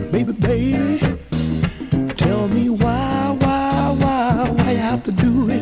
Baby, baby, tell me why you have to do it